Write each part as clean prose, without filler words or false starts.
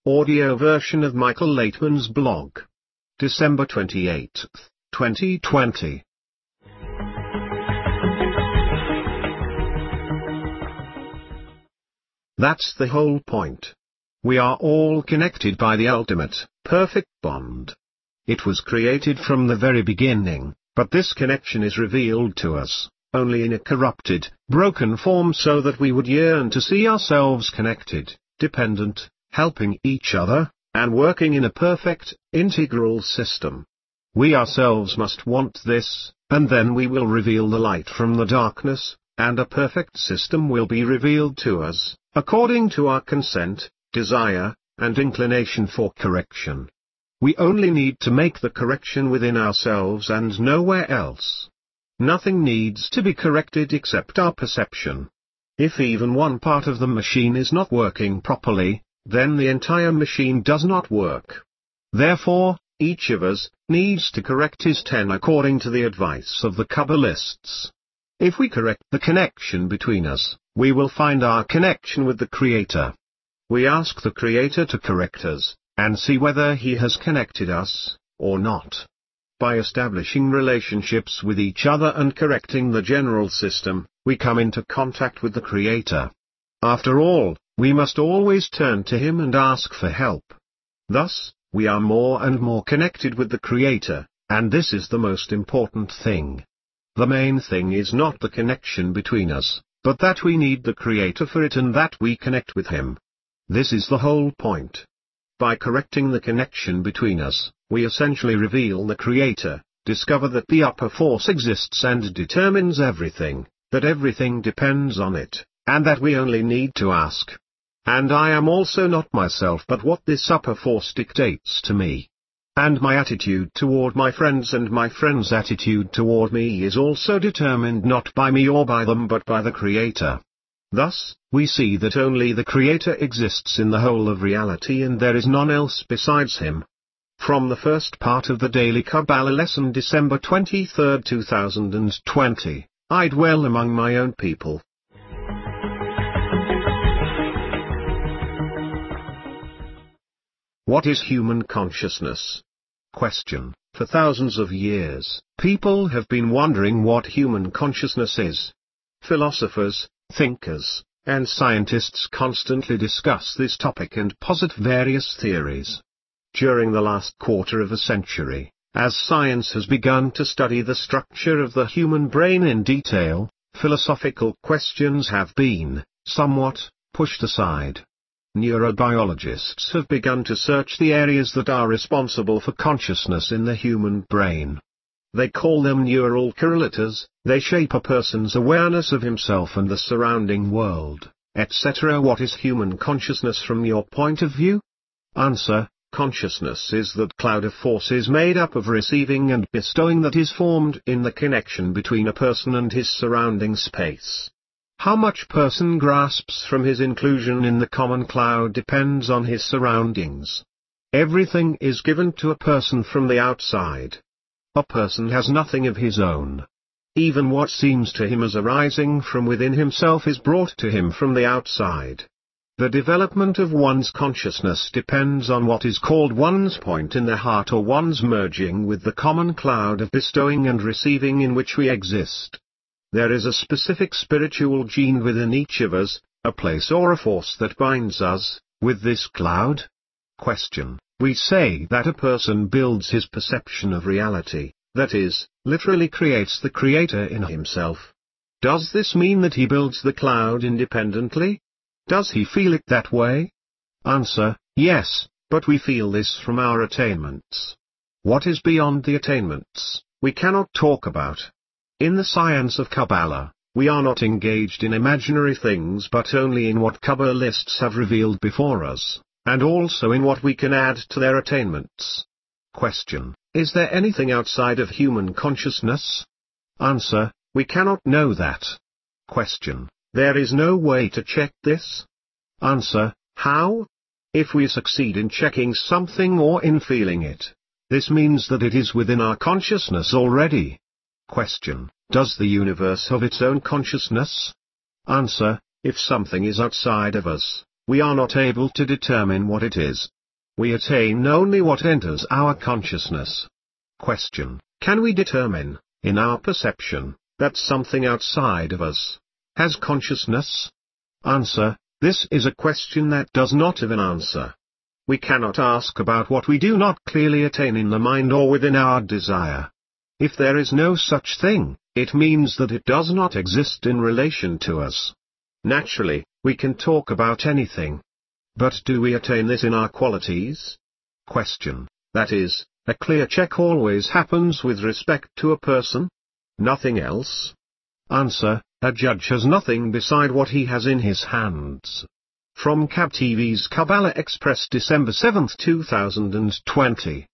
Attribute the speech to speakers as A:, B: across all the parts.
A: audio version of Michael Laitman's blog. December 28, 2020. That's the whole point. We are all connected by the ultimate, perfect bond. It was created from the very beginning, but this connection is revealed to us only in a corrupted, broken form so that we would yearn to see ourselves connected, dependent, helping each other, and working in a perfect, integral system. We ourselves must want this, and then we will reveal the light from the darkness, and a perfect system will be revealed to us, according to our consent, desire, and inclination for correction. We only need to make the correction within ourselves and nowhere else. Nothing needs to be corrected except our perception. If even one part of the machine is not working properly, then the entire machine does not work. Therefore, each of us needs to correct his 10 according to the advice of the Kabbalists. If we correct the connection between us, we will find our connection with the Creator. We ask the Creator to correct us, and see whether He has connected us, or not. By establishing relationships with each other and correcting the general system, we come into contact with the Creator. After all, we must always turn to Him and ask for help. Thus, we are more and more connected with the Creator, and this is the most important thing. The main thing is not the connection between us, but that we need the Creator for it and that we connect with Him. This is the whole point. By correcting the connection between us, we essentially reveal the Creator, discover that the upper force exists and determines everything, that everything depends on it, and that we only need to ask. And I am also not myself but what this upper force dictates to me. And my attitude toward my friends and my friends' attitude toward me is also determined not by me or by them but by the Creator. Thus, we see that only the Creator exists in the whole of reality and there is none else besides Him. From the first part of the Daily Kabbalah Lesson December 23, 2020, I dwell among my own people. What is human consciousness? Question. For thousands of years, people have been wondering what human consciousness is. Philosophers, thinkers, and scientists constantly discuss this topic and posit various theories. During the last quarter of a century, as science has begun to study the structure of the human brain in detail, philosophical questions have been, somewhat, pushed aside. Neurobiologists have begun to search the areas that are responsible for consciousness in the human brain. They call them neural correlators, they shape a person's awareness of himself and the surrounding world, etc. What is human consciousness from your point of view? Answer. Consciousness is that cloud of forces made up of receiving and bestowing that is formed in the connection between a person and his surrounding space. How much person grasps from his inclusion in the common cloud depends on his surroundings. Everything is given to a person from the outside. A person has nothing of his own. Even what seems to him as arising from within himself is brought to him from the outside. The development of one's consciousness depends on what is called one's point in the heart or one's merging with the common cloud of bestowing and receiving in which we exist. There is a specific spiritual gene within each of us, a place or a force that binds us with this cloud. Question. We say that a person builds his perception of reality, that is, literally creates the Creator in himself. Does this mean that he builds the cloud independently? Does he feel it that way? Answer. Yes, but we feel this from our attainments. What is beyond the attainments, we cannot talk about. In the science of Kabbalah, we are not engaged in imaginary things but only in what Kabbalists have revealed before us, and also in what we can add to their attainments. Question. Is there anything outside of human consciousness? Answer. We cannot know that. Question. There is no way to check this? Answer. How? If we succeed in checking something or in feeling it, this means that it is within our consciousness already. Question. Does the universe have its own consciousness? Answer. If something is outside of us, we are not able to determine what it is, We attain only what enters our consciousness. Question: can we determine, in our perception, that something outside of us has consciousness? Answer: this is a question that does not have an answer. We cannot ask about what we do not clearly attain in the mind or within our desire. If there is no such thing, it means that it does not exist in relation to us. Naturally, we can talk about anything. But do we attain this in our qualities? Question: that is, a clear check always happens with respect to a person? Nothing else? Answer: a judge has nothing beside what he has in his hands. From Cab TV's Kabbalah Express, December 7, 2020.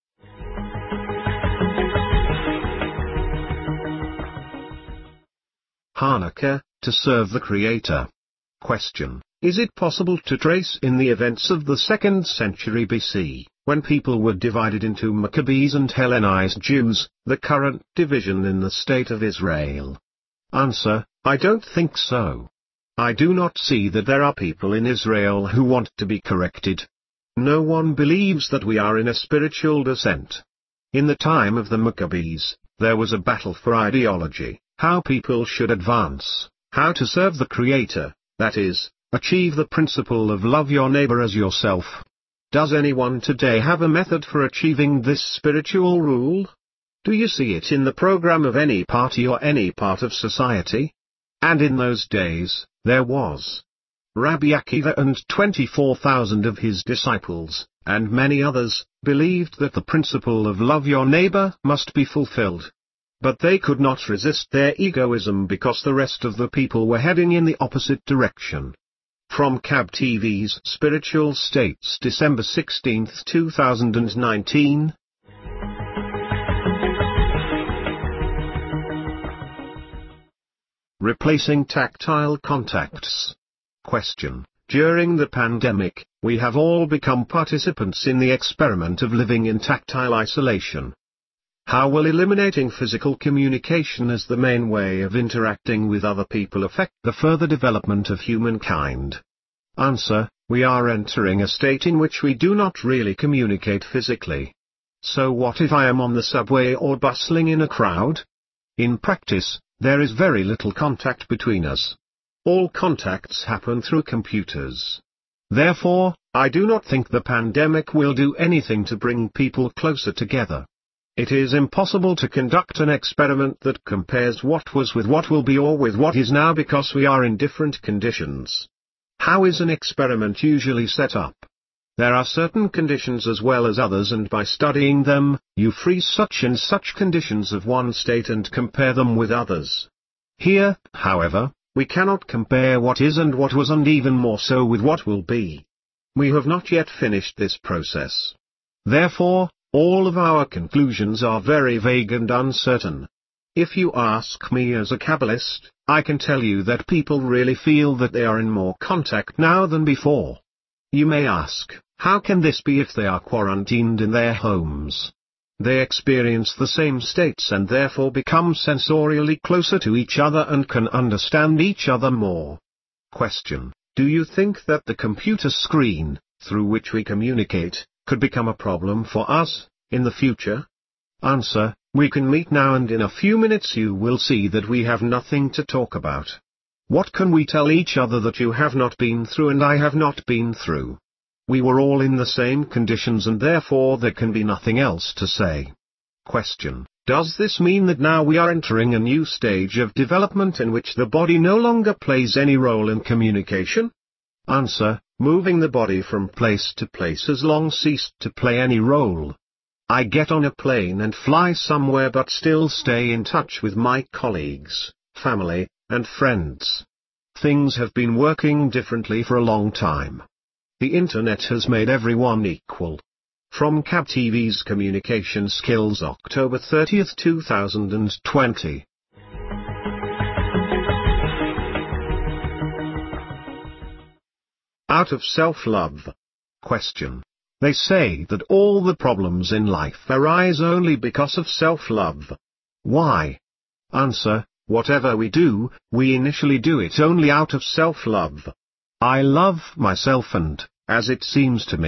A: Hanukkah, to serve the Creator. Question: is it possible to trace in the events of the 2nd century BC, when people were divided into Maccabees and Hellenized Jews, the current division in the state of Israel? Answer: I don't think so. I do not see that there are people in Israel who want to be corrected. No one believes that we are in a spiritual descent. In the time of the Maccabees, there was a battle for ideology, how people should advance, how to serve the Creator, that is, achieve the principle of love your neighbor as yourself. Does anyone today have a method for achieving this spiritual rule? Do you see it in the program of any party or any part of society? And in those days, there was Rabbi Akiva and 24,000 of his disciples, and many others, believed that the principle of love your neighbor must be fulfilled. But they could not resist their egoism because the rest of the people were heading in the opposite direction. From Cab TV's Spiritual States, December 16, 2019. Replacing tactile contacts. Question: during the pandemic, we have all become participants in the experiment of living in tactile isolation. How will eliminating physical communication as the main way of interacting with other people affect the further development of humankind? Answer: we are entering a state in which we do not really communicate physically. So what if I am on the subway or bustling in a crowd? In practice, there is very little contact between us. All contacts happen through computers. Therefore, I do not think the pandemic will do anything to bring people closer together. It is impossible to conduct an experiment that compares what was with what will be or with what is now because we are in different conditions. How is an experiment usually set up? There are certain conditions as well as others, and by studying them, you freeze such and such conditions of one state and compare them with others. Here, however, we cannot compare what is and what was, and even more so with what will be. We have not yet finished this process. Therefore, all of our conclusions are very vague and uncertain. If you ask me as a Kabbalist, I can tell you that people really feel that they are in more contact now than before. You may ask, how can this be if they are quarantined in their homes? They experience the same states and therefore become sensorially closer to each other and can understand each other more. Question: do you think that the computer screen, through which we communicate, could become a problem for us, in the future? Answer: we can meet now and in a few minutes you will see that we have nothing to talk about. What can we tell each other that you have not been through and I have not been through? We were all in the same conditions and therefore there can be nothing else to say. Question: does this mean that now we are entering a new stage of development in which the body no longer plays any role in communication? Answer: moving the body from place to place has long ceased to play any role. I get on a plane and fly somewhere but still stay in touch with my colleagues, family, and friends. Things have been working differently for a long time. The internet has made everyone equal. From Cab TV's Communication Skills, October 30, 2020. Out of self-love. Question: they say that all the problems in life arise only because of self-love. Why? Answer: whatever we do, we initially do it only out of self-love. I love myself and, as it seems to me,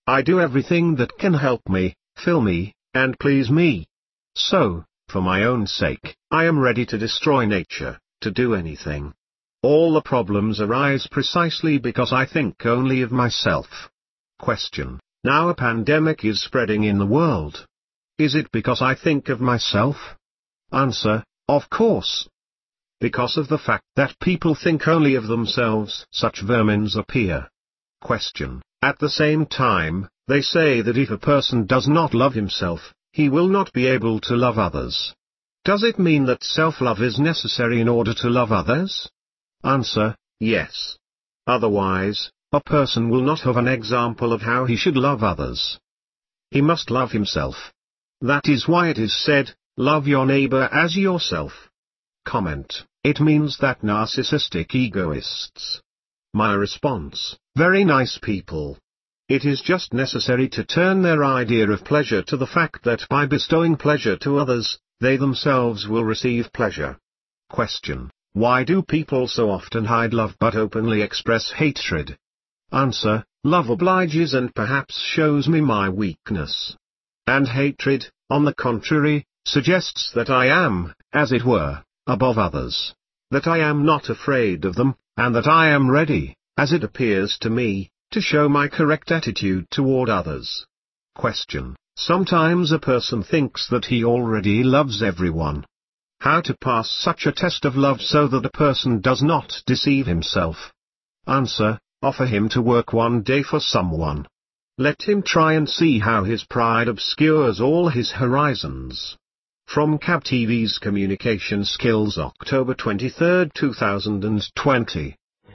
A: I do everything that can help me, fill me, and please me. So, for my own sake, I am ready to destroy nature, to do anything. All the problems arise precisely because I think only of myself. Question. Now a pandemic is spreading in the world. Is it because I think of myself? Answer. Of course. Because of the fact that people think only of themselves, such vermins appear. Question. At the same time, they say that if a person does not love himself, he will not be able to love others. Does it mean that self-love is necessary in order to love others? Answer. Yes. Otherwise, a person will not have an example of how he should love others. He must love himself. That is why it is said, love your neighbor as yourself. Comment. It means that narcissistic egoists. My response. Very nice people. It is just necessary to turn their idea of pleasure to the fact that by bestowing pleasure to others, they themselves will receive pleasure. Question. Why do people so often hide love but openly express hatred? Answer. Love obliges and perhaps shows me my weakness. And hatred, on the contrary, suggests that I am, as it were, above others. That I am not afraid of them, and that I am ready, as it appears to me, to show my correct attitude toward others. Question. Sometimes a person thinks that he already loves everyone. How to pass such a test of love so that a person does not deceive himself? Answer. Offer him to work one day for someone. Let him try and see how his pride obscures all his horizons. From CAB TV's Communication Skills, October 23, 2020.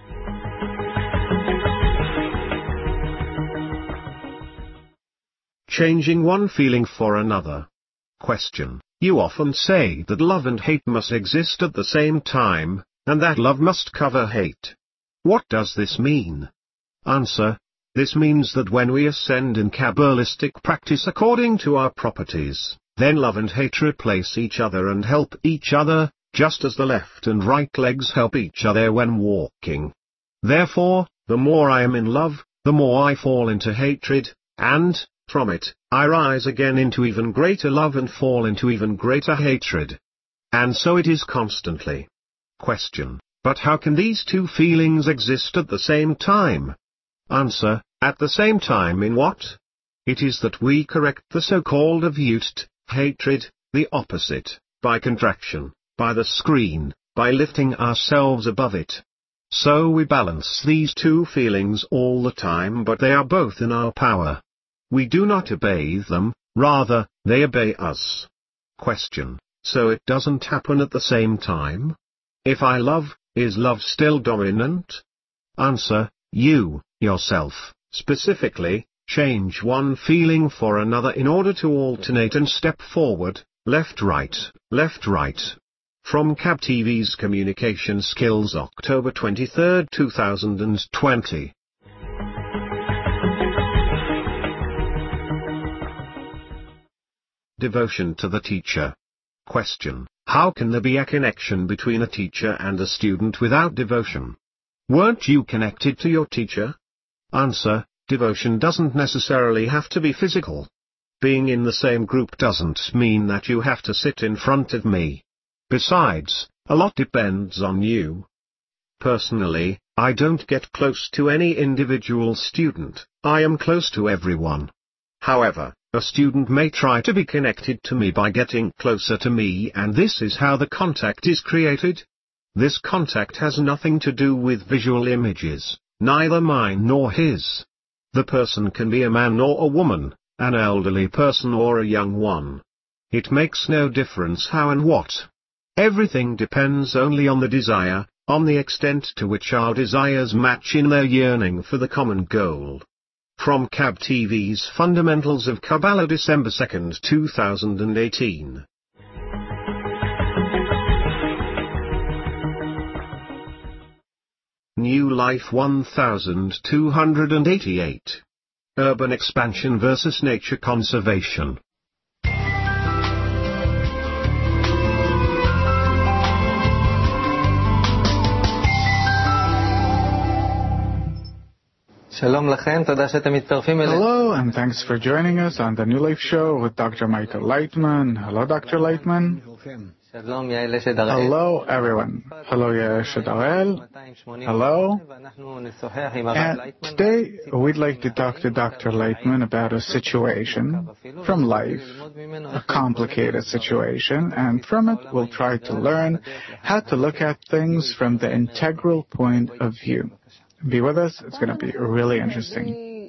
A: Changing one feeling for another. Question. You often say that love and hate must exist at the same time, and that love must cover hate. What does this mean? Answer. This means that when we ascend in Kabbalistic practice according to our properties, then love and hate replace each other and help each other, just as the left and right legs help each other when walking. Therefore, the more I am in love, the more I fall into hatred, and, from it, I rise again into even greater love and fall into even greater hatred. And so it is constantly. Question. But how can these two feelings exist at the same time? Answer. At the same time in what? It is that we correct the so-called avute hatred, the opposite, by contraction, by the screen, by lifting ourselves above it. So we balance these two feelings all the time, but they are both in our power. We do not obey them, rather, they obey us. Question. So it doesn't happen at the same time? If I love, is love still dominant? Answer. You, yourself, specifically, change one feeling for another in order to alternate and step forward, left right, left right. From CAB TV's Communication Skills, October 23, 2020. Devotion to the teacher. Question. How can there be a connection between a teacher and a student without devotion? Weren't you connected to your teacher? Answer. Devotion doesn't necessarily have to be physical. Being in the same group doesn't mean that you have to sit in front of me. Besides, a lot depends on you. Personally, I don't get close to any individual student, I am close to everyone. However, a student may try to be connected to me by getting closer to me, and this is how the contact is created. This contact has nothing to do with visual images, neither mine nor his. The person can be a man or a woman, an elderly person or a young one. It makes no difference how and what. Everything depends only on the desire, on the extent to which our desires match in their yearning for the common goal. From CAB TV's Fundamentals of Kabbalah, December 2, 2018. New Life 1288. Urban expansion versus nature conservation.
B: Hello, and thanks for joining us on the New Life Show with Dr. Michael Leitman. Hello, Dr. Leitman. Hello, everyone. Hello, Yael Shedarel. Hello. And today, we'd like to talk to Dr. Leitman about a situation from life, a complicated situation, and from it, we'll try to learn how to look at things from the integral point of view. Be with us. It's going to be really interesting.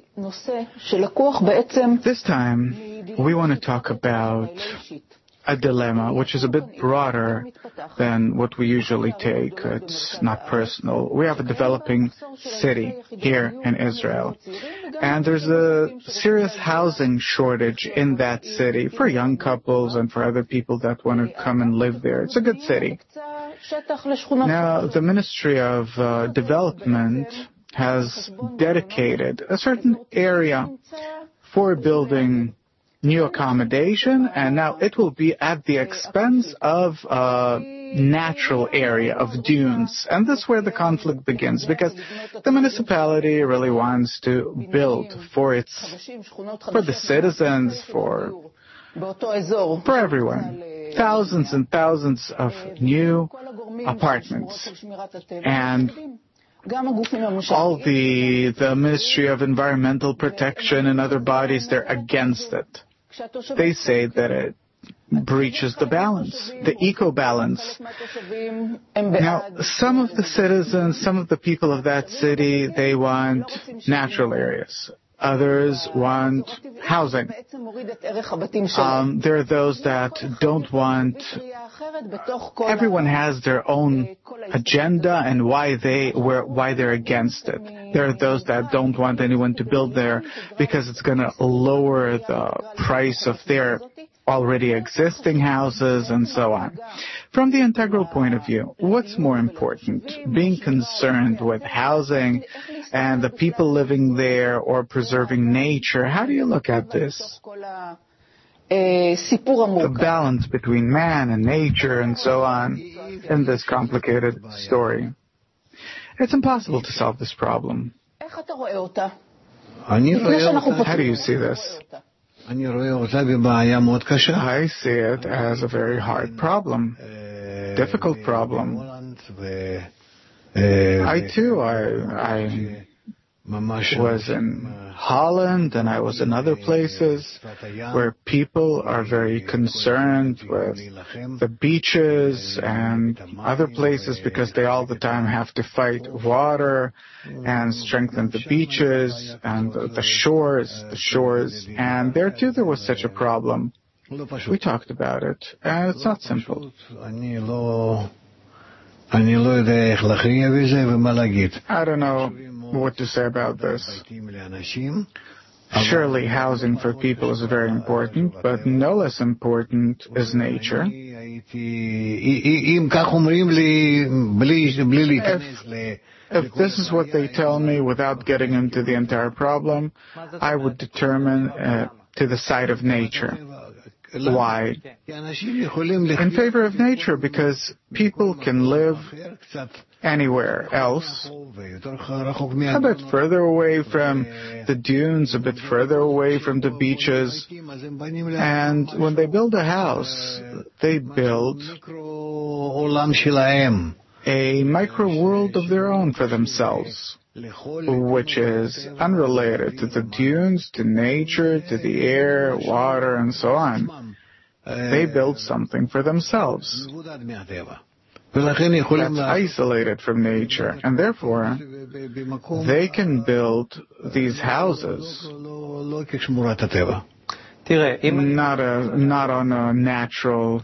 B: This time, we want to talk about a dilemma, which is a bit broader than what we usually take. It's not personal. We have a developing city here in Israel, and there's a serious housing shortage in that city for young couples and for other people that want to come and live there. It's a good city. Now, the Ministry of Development has dedicated a certain area for building new accommodation, and now it will be at the expense of a natural area of dunes. And this is where the conflict begins, because the municipality really wants to build for the citizens, for everyone, thousands and thousands of new apartments. And all the Ministry of Environmental Protection and other bodies, they're against it. They say that it breaches the balance, the eco-balance. Now, some of the citizens, some of the people of that city, they want natural areas. Others want housing. There are those that don't want. Everyone has their own agenda and why they're against it. There are those that don't want anyone to build there because it's going to lower the price of their already existing houses and so on. From the integral point of view, what's more important? Being concerned with housing and the people living there, or preserving nature? How do you look at this? The balance between man and nature and so on in this complicated story. It's impossible to solve this problem. How do you see this? I see it as a very hard problem, difficult problem. I was in Holland, and I was in other places where people are very concerned with the beaches and other places because they all the time have to fight water and strengthen the beaches and the shores. And there too there was such a problem. We talked about it, and it's not simple. I don't know what to say about this. Surely housing for people is very important, but no less important is nature. If this is what they tell me without getting into the entire problem, I would determine to the side of nature. Why? In favor of nature, because people can live anywhere else, a bit further away from the dunes, a bit further away from the beaches. And when they build a house, they build a micro world of their own for themselves, which is unrelated to the dunes, to nature, to the air, water, and so on. They build something for themselves that's isolated from nature, and therefore they can build these houses not on a natural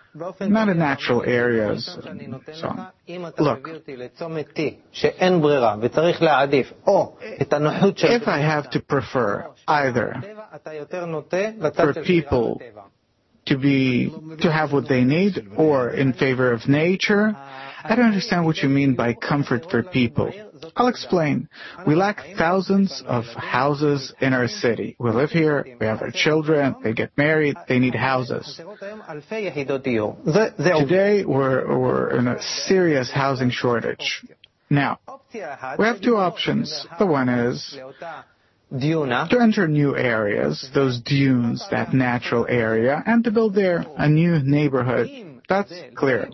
B: areas. So, look, if I have to prefer either for people to have what they need or in favor of nature, I don't understand what you mean by comfort for people. I'll explain. We lack thousands of houses in our city. We live here, we have our children, they get married, they need houses. Today, we're in a serious housing shortage. Now, we have two options. The one is to enter new areas, those dunes, that natural area, and to build there a new neighborhood. That's clear.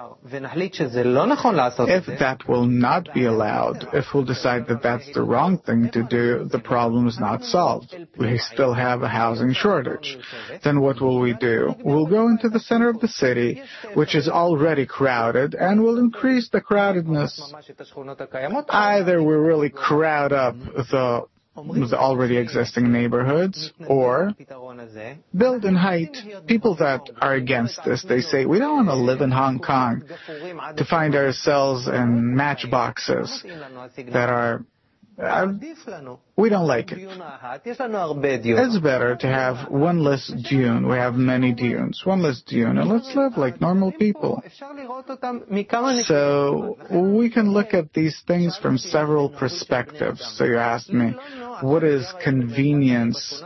B: If that will not be allowed, if we'll decide that that's the wrong thing to do, the problem is not solved. We still have a housing shortage. Then what will we do? We'll go into the center of the city, which is already crowded, and we'll increase the crowdedness. Either we really crowd up the already existing neighborhoods, or build in height. People that are against this, they say, we don't want to live in Hong Kong to find ourselves in matchboxes that are we don't like it. It's better to have one less dune. We have many dunes. One less dune, and let's live like normal people. So we can look at these things from several perspectives. So you asked me, what is convenience?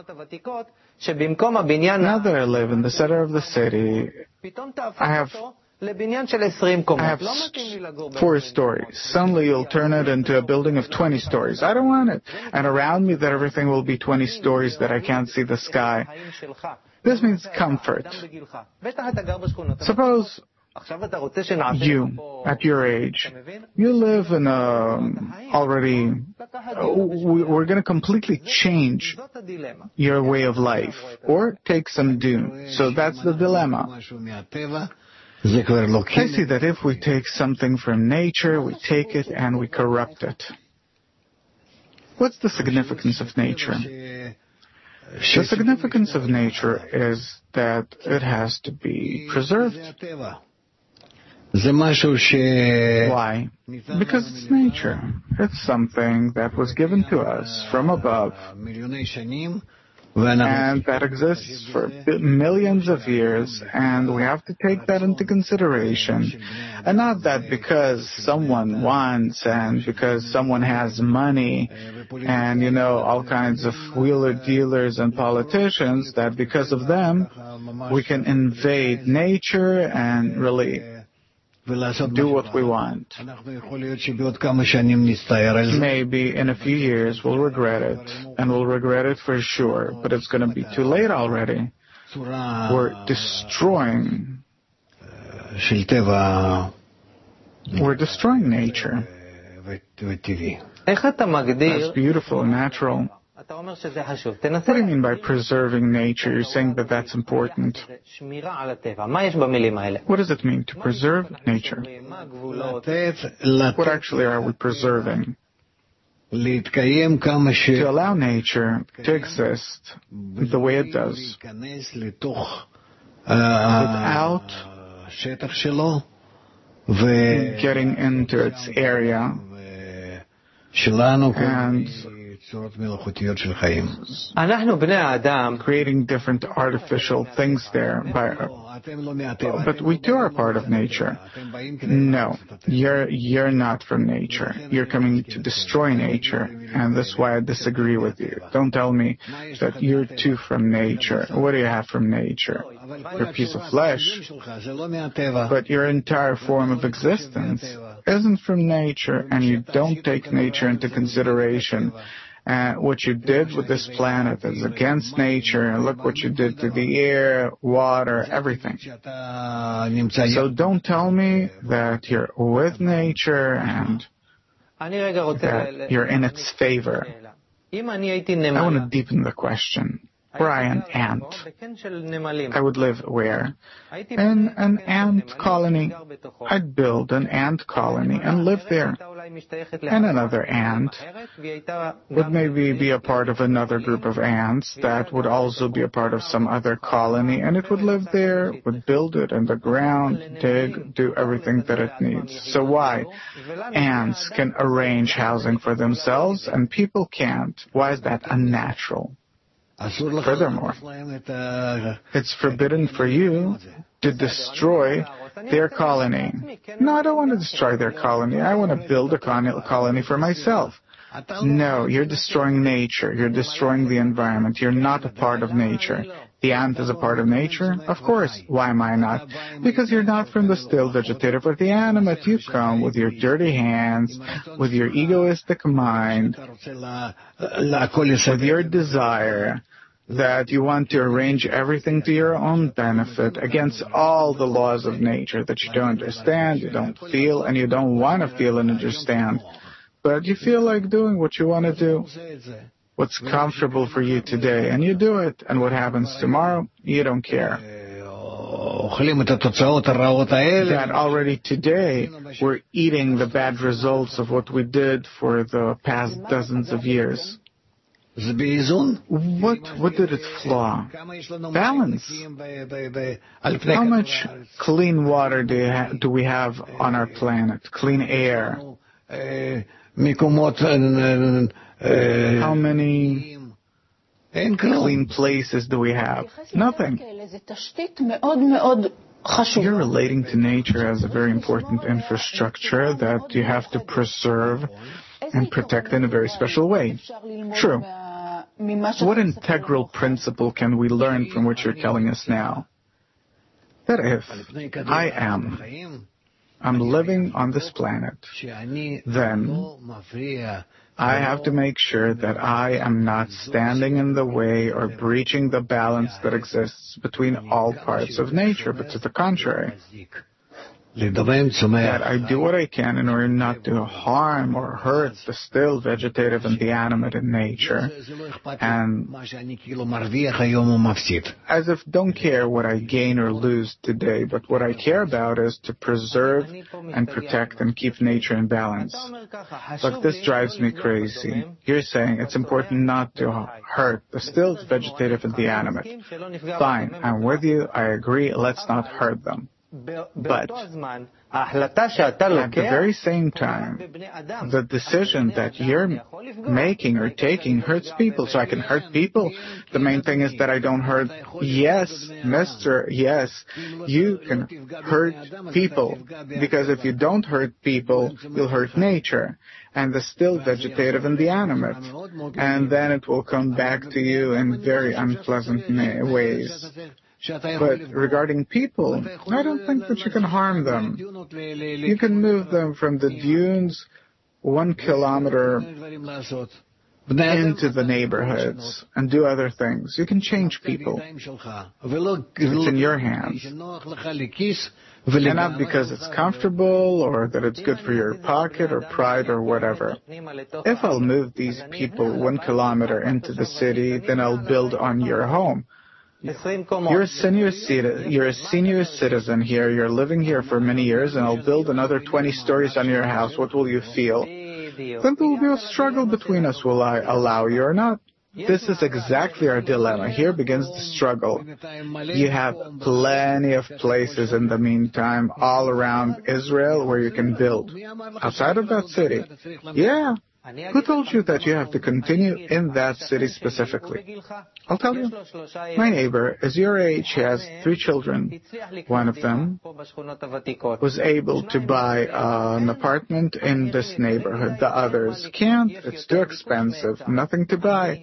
B: Now that I live in the center of the city, I have 4 stories. Suddenly you'll turn it into a building of 20 stories. I don't want it. And around me that everything will be 20 stories that I can't see the sky. This means comfort. Suppose you, at your age, you live in we're going to completely change your way of life, or take some dunes. So that's the dilemma. I see that if we take something from nature, we take it and we corrupt it. What's the significance of nature? The significance of nature is that it has to be preserved. Why? Because it's nature. It's something that was given to us from above, and that exists for millions of years, and we have to take that into consideration. And not that because someone wants and because someone has money and, all kinds of wheeler dealers and politicians, that because of them we can invade nature and really do what we want. Maybe in a few years we'll regret it, and we'll regret it for sure, but it's going to be too late already. We're destroying nature. That's beautiful and natural. What do you mean by preserving nature? You're saying that that's important. What does it mean to preserve nature? What actually are we preserving? To allow nature to exist the way it does, without getting into its area and creating different artificial things there. But we too are part of nature. No, you're not from nature. You're coming to destroy nature, and that's why I disagree with you. Don't tell me that you're too from nature. What do you have from nature? You're a piece of flesh, but your entire form of existence isn't from nature, and you don't take nature into consideration. What you did with this planet is against nature, and look what you did to the air, water, everything. So don't tell me that you're with nature and that you're in its favor. I want to deepen the question. Were I an ant, I would live where? In an ant colony. I'd build an ant colony and live there. And another ant would maybe be a part of another group of ants that would also be a part of some other colony, and it would live there, would build it underground, dig, do everything that it needs. So why? Ants can arrange housing for themselves and people can't. Why is that unnatural? Furthermore, it's forbidden for you to destroy their colony. No, I don't want to destroy their colony. I want to build a colony for myself. No, you're destroying nature. You're destroying the environment. You're not a part of nature. The ant is a part of nature? Of course. Why am I not? Because you're not from the still vegetative or the animate. You come with your dirty hands, with your egoistic mind, with your desire that you want to arrange everything to your own benefit against all the laws of nature that you don't understand, you don't feel, and you don't want to feel and understand. But you feel like doing what you want to do. What's comfortable for you today, and you do it. And what happens tomorrow, you don't care. That already today, we're eating the bad results of what we did for the past dozens of years. What did it flaw? Balance. How much clean water do we have on our planet? Clean air. How many clean places do we have? Nothing. You're relating to nature as a very important infrastructure that you have to preserve and protect in a very special way. True. What integral principle can we learn from what you're telling us now? That if I'm living on this planet, then I have to make sure that I am not standing in the way or breaching the balance that exists between all parts of nature, but to the contrary. That I do what I can in order not to harm or hurt the still vegetative and the animate in nature, and as if don't care what I gain or lose today, but what I care about is to preserve and protect and keep nature in balance. Look, this drives me crazy. You're saying it's important not to hurt the still vegetative and the animate. Fine, I'm with you, I agree, let's not hurt them. But at the very same time, the decision that you're making or taking hurts people. So I can hurt people. The main thing is that I don't hurt. Yes, mister, yes, you can hurt people. Because if you don't hurt people, you'll hurt nature and the still vegetative and the animate. And then it will come back to you in very unpleasant ways. But regarding people, I don't think that you can harm them. You can move them from the dunes 1 kilometer into the neighborhoods and do other things. You can change people. It's in your hands. And not because it's comfortable or that it's good for your pocket or pride or whatever. If I'll move these people 1 kilometer into the city, then I'll build on your home. You're a senior citizen here. You're living here for many years, and I'll build another 20 stories on your house. What will you feel? Then there will be a struggle between us. Will I allow you or not? This is exactly our dilemma. Here begins the struggle. You have plenty of places in the meantime all around Israel where you can build. Outside of that city. Yeah. Who told you that you have to continue in that city specifically? I'll tell you. My neighbor is your age. He has 3 children. One of them was able to buy an apartment in this neighborhood. The others can't. It's too expensive. Nothing to buy.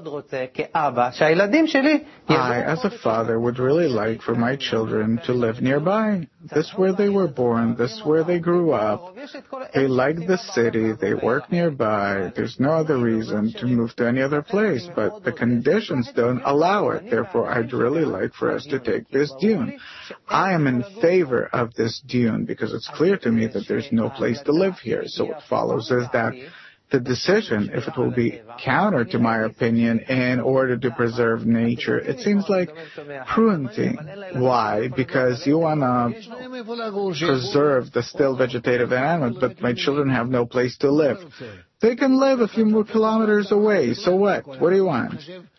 B: I, as a father, would really like for my children to live nearby. This is where they were born. This is where they grew up. They like the city. They work nearby. There's no other reason to move to any other place, but the conditions don't allow it. Therefore, I'd really like for us to take this dune. I am in favor of this dune because it's clear to me that there's no place to live here. So what follows is that the decision, if it will be counter to my opinion in order to preserve nature, it seems like cruelty. Why? Because you want to preserve the still vegetative animal, but my children have no place to live. They can live a few more kilometers away. So what? What do you want?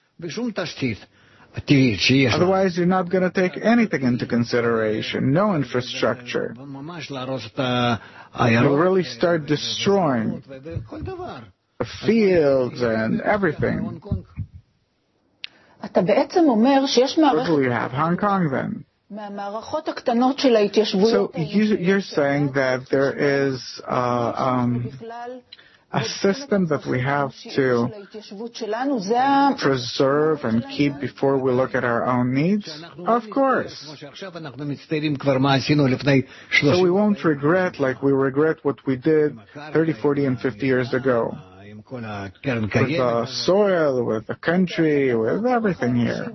B: Otherwise, you're not going to take anything into consideration. No infrastructure. You'll really start destroying the fields and everything. What will you have? Hong Kong then? So you're saying that there is a system that we have to preserve and keep before we look at our own needs? Of course. So we won't regret like we regret what we did 30, 40, and 50 years ago. With the soil, with the country, with everything here.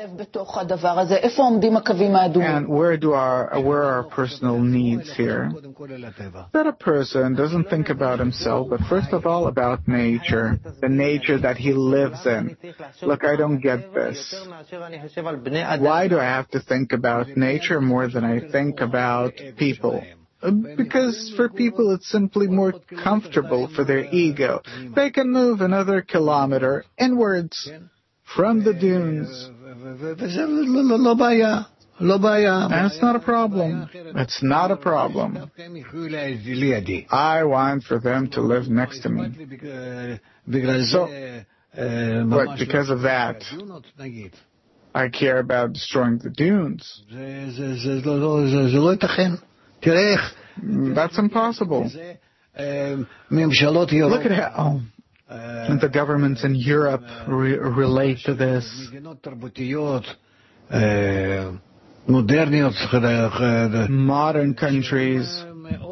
B: And where are our personal needs here? That a person doesn't think about himself, but first of all about nature, the nature that he lives in. Look, I don't get this. Why do I have to think about nature more than I think about people? Because for people it's simply more comfortable for their ego. They can move another kilometer inwards from the dunes. And it's not a problem. It's not a problem. I want for them to live next to me. So, but because of that, I care about destroying the dunes. That's impossible. Look at how the governments in Europe relate to this. Modern countries,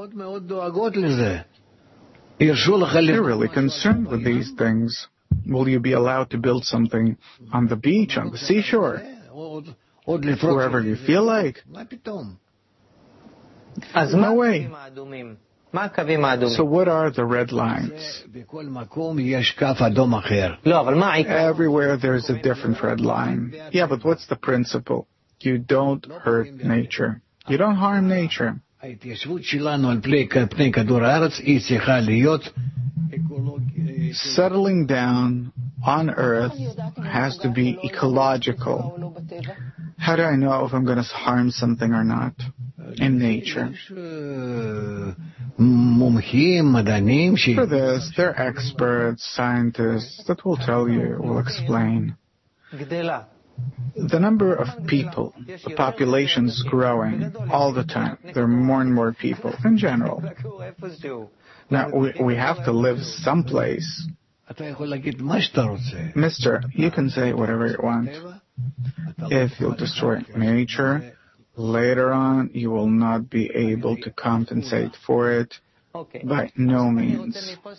B: they're really concerned with these things. Will you be allowed to build something on the beach, on the seashore, wherever you feel like? No way. So what are the red lines? Everywhere there's a different red line. Yeah, but what's the principle? You don't hurt nature. You don't harm nature. Settling down on Earth has to be ecological. How do I know if I'm going to harm something or not in nature? For this, there are experts, scientists that will tell you, will explain. The number of people, the population is growing all the time. There are more and more people in general. Now, we have to live someplace. Mister, you can say whatever you want. If you'll destroy nature, later on you will not be able to compensate for it. By no means.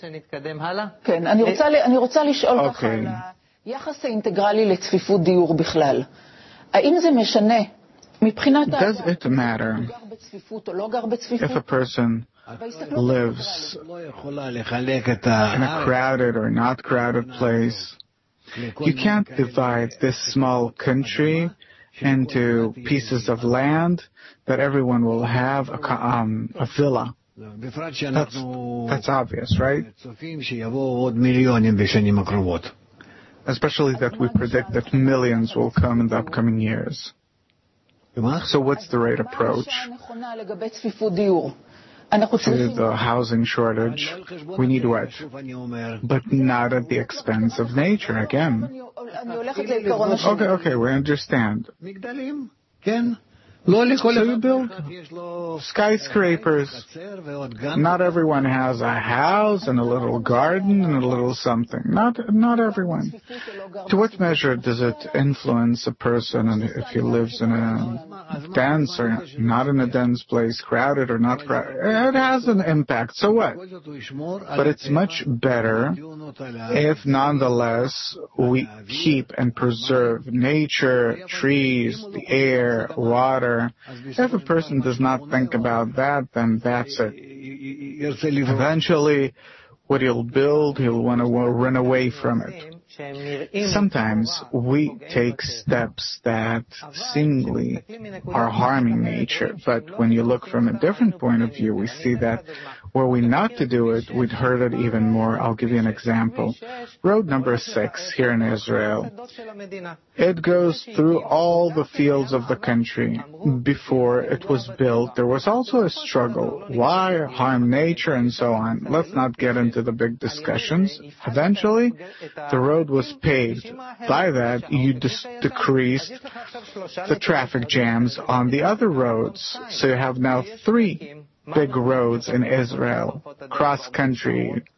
B: Okay.
C: יחס האינטגרלי לצפיפות דיור בכלל. האם זה משנה מבחינת
B: Does it matter if a person lives in a crowded or not crowded place? You can't divide this small country into pieces of land that everyone will have a villa. That's obvious, right? Especially that we predict that millions will come in the upcoming years. So what's the right approach to the housing shortage? We need what? But not at the expense of nature, again. Okay, we understand. So you build skyscrapers. Not everyone has a house and a little garden and a little something. Not everyone. To what measure does it influence a person and if he lives in a dense or not in a dense place, crowded or not crowded? It has an impact. So what? But it's much better if nonetheless we keep and preserve nature, trees, the air, water. If a person does not think about that, then that's it. Eventually, what he'll build, he'll want to run away from it. Sometimes we take steps that seemingly are harming nature, but when you look from a different point of view, we see that were we not to do it, we'd hurt it even more. I'll give you an example. Road number 6 here in Israel. It goes through all the fields of the country. Before it was built, there was also a struggle. Why harm nature and so on? Let's not get into the big discussions. Eventually, the road was paved. By that, you decreased the traffic jams on the other roads. So you have now 3 big roads in Israel, cross-country,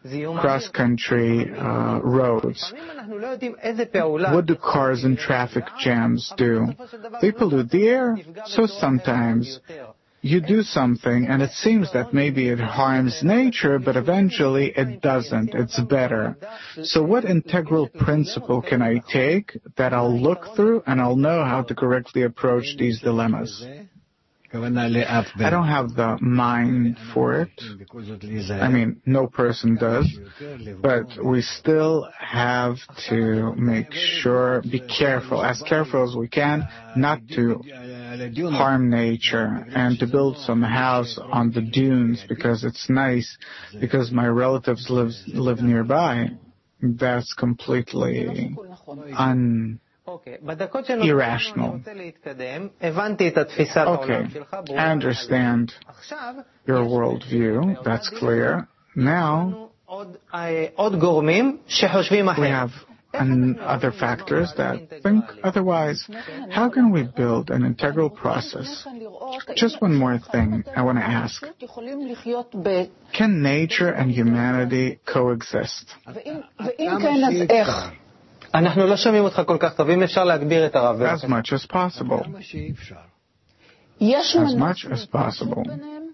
B: cross-country roads. What do cars and traffic jams do? They pollute the air. So sometimes you do something and it seems that maybe it harms nature, but eventually it doesn't. It's better. So what integral principle can I take that I'll look through and I'll know how to correctly approach these dilemmas? I don't have the mind for it. I mean, no person does. But we still have to make sure, be careful as we can, not to harm nature and to build some house on the dunes because it's nice, because my relatives live nearby. That's completely irrational. Okay, I understand your worldview. That's clear. Now, we have other factors that think otherwise. How can we build an integral process? Just one more thing I want to ask. Can nature and humanity coexist? As much as possible. As much as possible.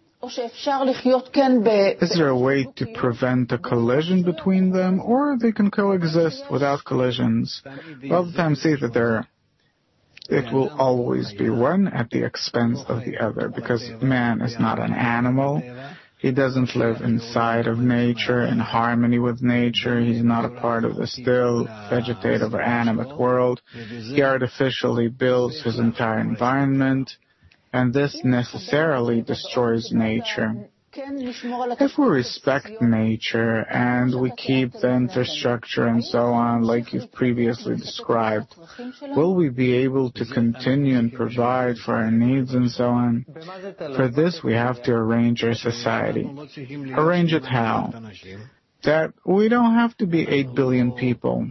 B: Is there a way to prevent a collision between them, or they can coexist without collisions? We all the time see that it will always be one at the expense of the other, because man is not an animal. He doesn't live inside of nature, in harmony with nature. He's not a part of the still vegetative or animate world. He artificially builds his entire environment, and this necessarily destroys nature. If we respect nature and we keep the infrastructure and so on, like you've previously described, will we be able to continue and provide for our needs and so on? For this, we have to arrange our society. Arrange it how? That we don't have to be 8 billion people.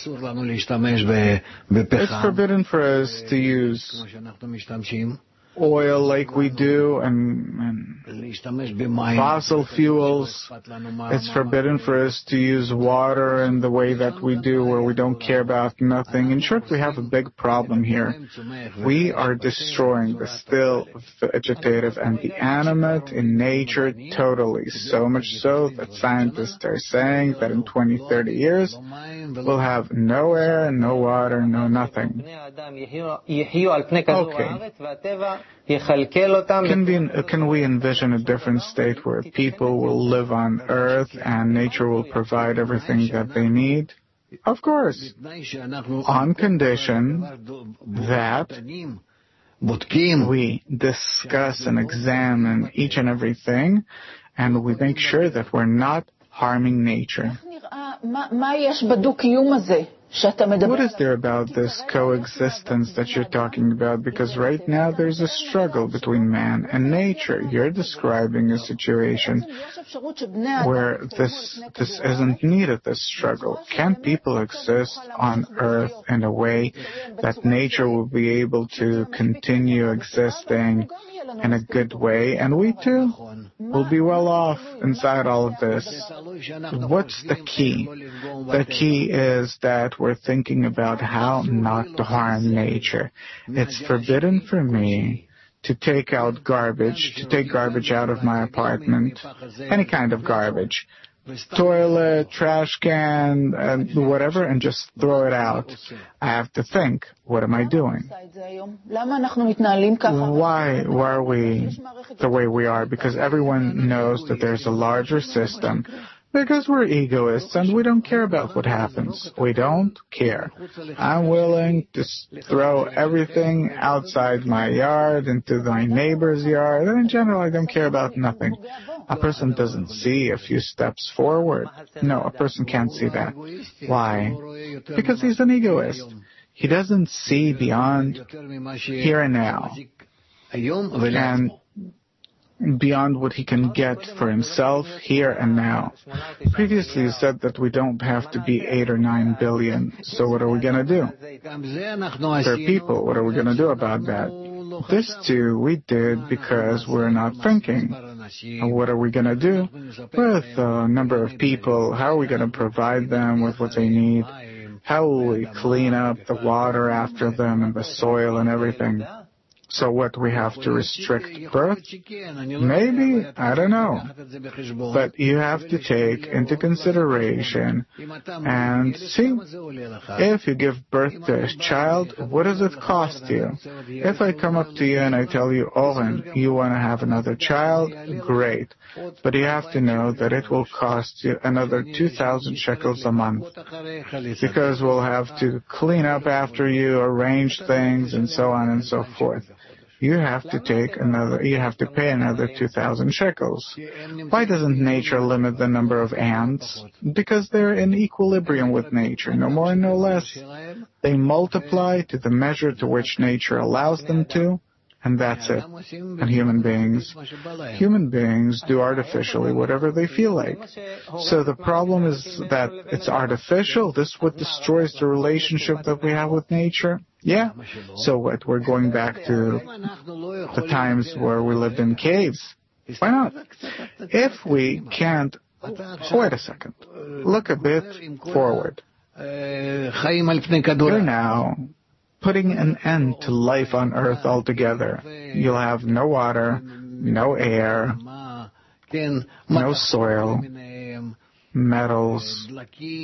B: It's forbidden for us to use oil like we do and fossil fuels. It's forbidden for us to use water in the way that we do, where we don't care about nothing. In short, we have a big problem here. We are destroying the still vegetative and the animate in nature totally. So much so that scientists are saying that in 20, 30 years, we'll have no air, no water, no nothing. Okay. Can we envision a different state where people will live on Earth and nature will provide everything that they need? Of course, on condition that we discuss and examine each and everything, and we make sure that we're not harming nature. What is there about this coexistence that you're talking about? Because right now there's a struggle between man and nature. You're describing a situation where this isn't needed, this struggle. Can people exist on Earth in a way that nature will be able to continue existing in a good way, and we too will be well off inside all of this? What's the key? The key is that we're thinking about how not to harm nature. It's forbidden for me to take garbage out of my apartment, any kind of garbage, toilet, trash can, whatever, and just throw it out. I have to think, what am I doing? Why are we the way we are? Because everyone knows that there's a larger system. Because we're egoists and we don't care about what happens. We don't care. I'm willing to throw everything outside my yard into my neighbor's yard. And in general, I don't care about nothing. A person doesn't see a few steps forward. No, a person can't see that. Why? Because he's an egoist. He doesn't see beyond here and now. And beyond what he can get for himself here and now. Previously you said that we don't have to be 8 or 9 billion. So what are we going to do? There are people. What are we going to do about that? This too we did because we're not thinking. What are we going to do with a number of people? How are we going to provide them with what they need? How will we clean up the water after them and the soil and everything? So what, we have to restrict birth? Maybe, I don't know. But you have to take into consideration and see, if you give birth to a child, what does it cost you? If I come up to you and I tell you, Oren, you want to have another child? Great. But you have to know that it will cost you another 2,000 shekels a month. Because we'll have to clean up after you, arrange things, and so on and so forth. You have to pay another 2,000 shekels. Why doesn't nature limit the number of ants? Because they're in equilibrium with nature, no more and no less. They multiply to the measure to which nature allows them to, and that's it. And human beings do artificially whatever they feel like. So the problem is that it's artificial. This is what destroys the relationship that we have with nature. Yeah. So what? We're going back to the times where we lived in caves. Why not? If we can't... Wait a second. Look a bit forward. You're now putting an end to life on Earth altogether. You'll have no water, no air, no soil, metals,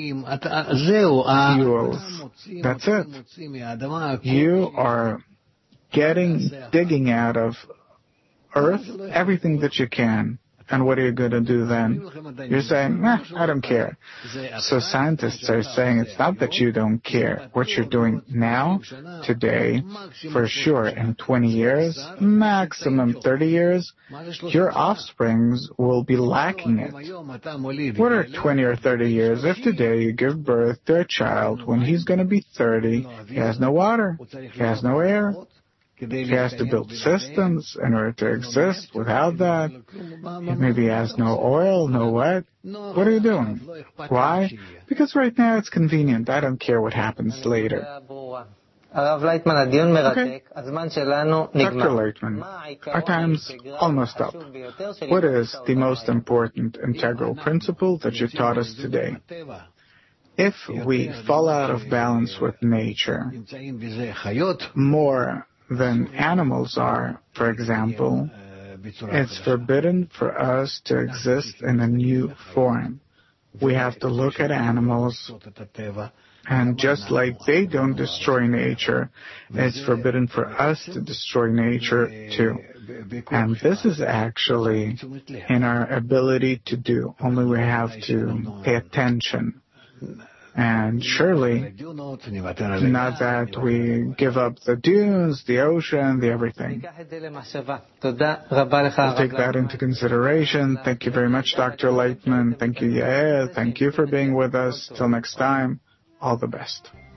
B: fuels. That's it. You are digging out of Earth everything that you can. And what are you going to do then? You're saying, I don't care. So scientists are saying it's not that you don't care. What you're doing now, today, for sure, in 20 years, maximum 30 years, your offsprings will be lacking it. What are 20 or 30 years? If today you give birth to a child, when he's going to be 30, he has no water, he has no air. He has to build systems in order to exist. Without that, maybe he has no oil, no what. What are you doing? Why? Because right now it's convenient. I don't care what happens later. Okay. Dr. Leitman, our time's almost up. What is the most important integral principle that you taught us today? If we fall out of balance with nature, more than animals are, for example, it's forbidden for us to exist in a new form. We have to look at animals, and just like they don't destroy nature, it's forbidden for us to destroy nature too. And this is actually in our ability to do, only we have to pay attention. And surely, not that we give up the dunes, the ocean, the everything. We'll take that into consideration. Thank you very much, Dr. Leitman. Thank you, Yael. Thank you for being with us. Till next time, all the best.